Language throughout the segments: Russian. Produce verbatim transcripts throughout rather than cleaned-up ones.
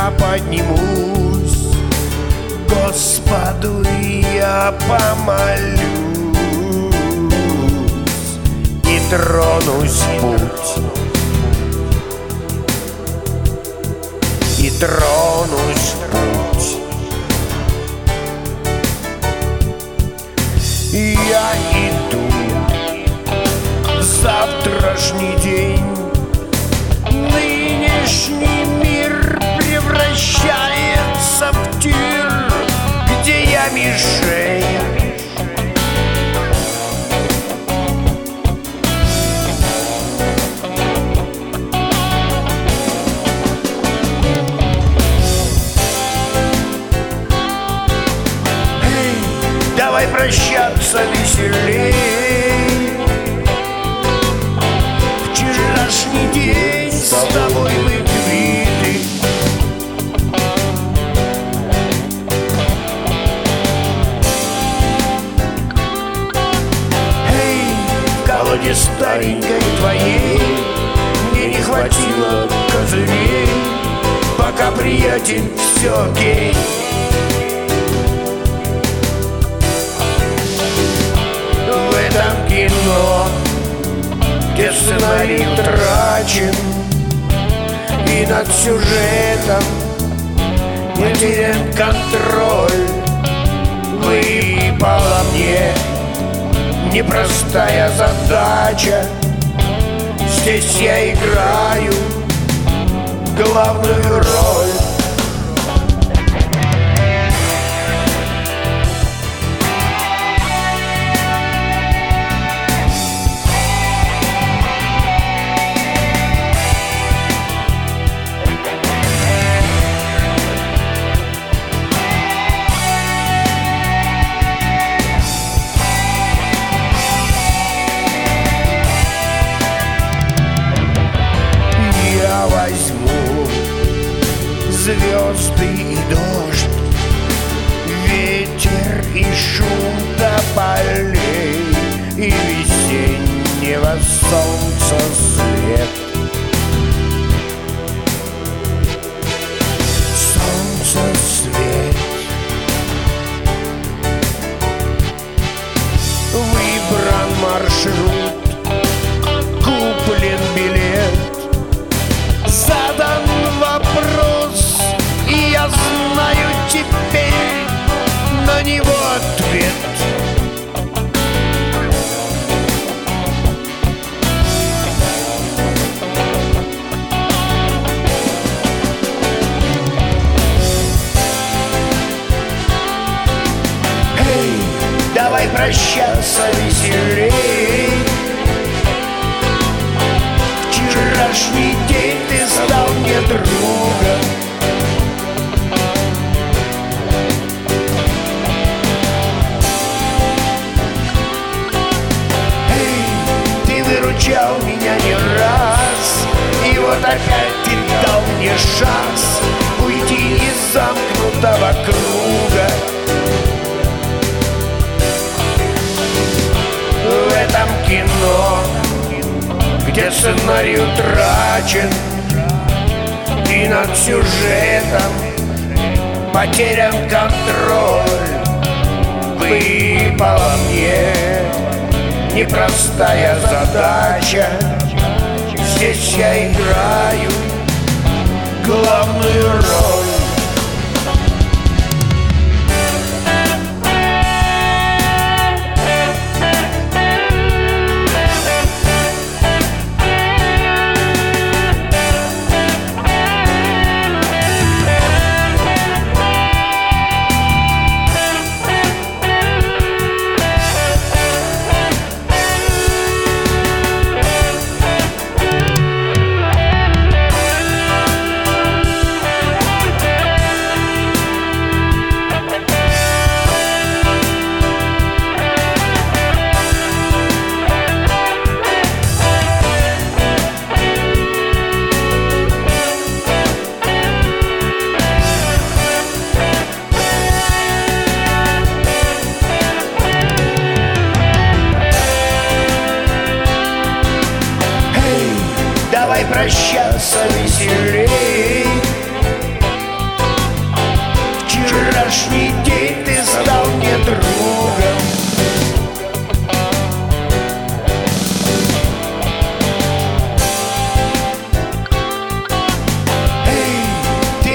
я поднимусь, Господу я помолюсь и тронусь в путь, и тронусь в путь. Я иду в завтрашний день. Нынешний мир превращается в тир, где я мишень. Эй, давай прощаться веселей. Вчерашний день с тобой мы квиты. Эй, в колоде старенькой твоей мне не хватило козырей. Пока, приятель, все окей. В этом кино, где сценарий утрачен, и над сюжетом потерян контроль, выпала мне непростая задача. Здесь я играю главную роль. Звезды и дождь, ветер и шум тополей, и весеннего солнца свет. Солнце свет. Выбран маршрут, куплен билет, задан вопрос, и я знаю теперь на него ответ. Эй, давай прощаться веселей. Вчерашний день ты стал мне другом. Выручал меня не раз, и вот опять ты дал мне шанс уйти из замкнутого круга. В этом кино, где сценарий утрачен, и над сюжетом потерян контроль, выпала мне непростая задача. Здесь я играю главную роль.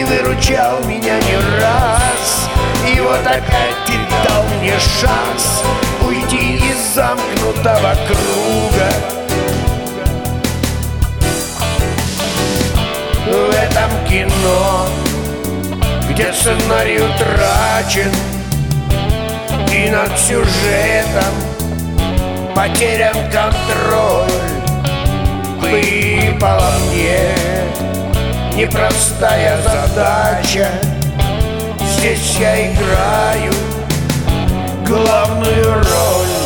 выручал меня не раз, и вот опять ты дал мне шанс уйти из замкнутого круга. В этом кино, где сценарий утрачен, и над сюжетом потерян контроль, выпала мне непростая задача. Здесь я играю главную роль.